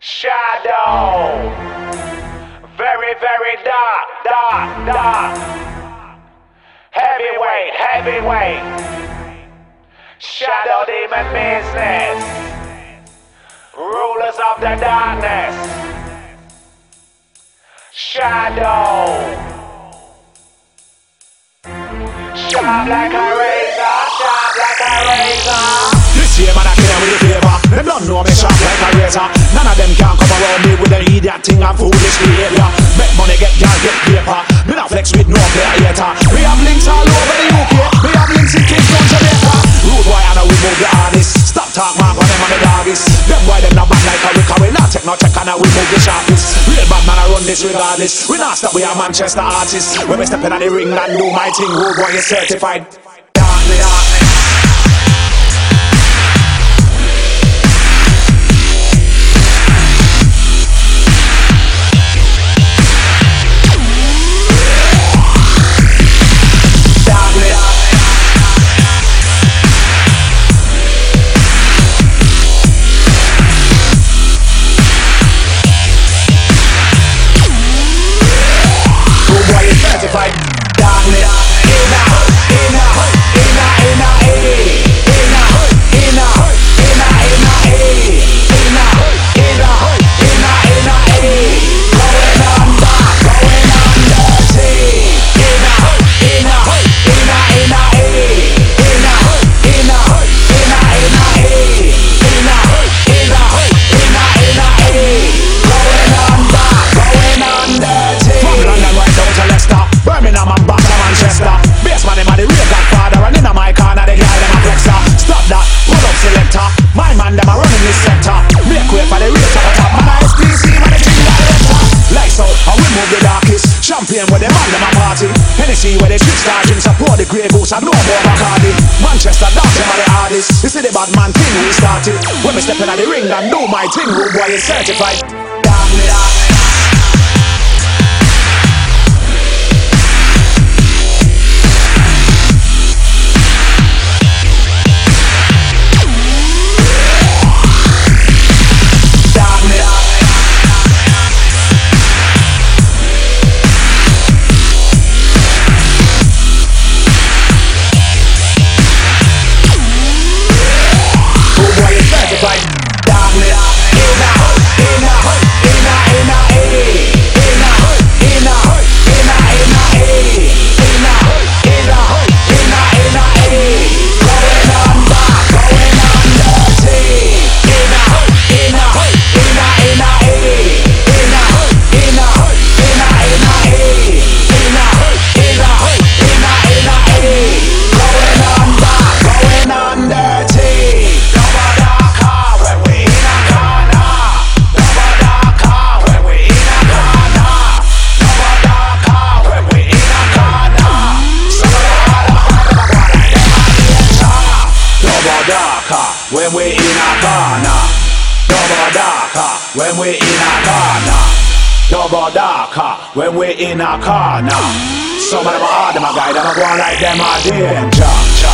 Shadow, very, very dark, dark, dark. Heavyweight, heavyweight. Shadow demon business. Rulers of the darkness. Shadow. Sharp like a razor, sharp like a razor. This year man I kill them with the flavor. Them don't know me sharp like a razor. None of them can come around me with the idiot thing and foolish behavior. Make money, get gas, get paper. Me not flex with no player hater. We have links all over the UK. We have links in Kingston, Jamaica. Rude boy and we move the hardest. Stop talk man, cause them on the doggies. Them boy them not bad like a Rick. We not take no check and we move the sharpest. Real bad man I run this regardless. We not stop, we are Manchester artists. When we step in the ring and do my thing, rude boy is certified. Darkness. Champagne where them on them a party. Hennessy where they shoot stars and support the Grey Goose and no more Bacardi. Manchester dance them are the hardest. This is the bad man thing we started. When we step in the ring and do my thing, rude boy is certified. Darkness. When we in a corner, double darker. When we in a corner, double darker. When we in a corner, some of them are hard, them a guy, them a go on like them a danger.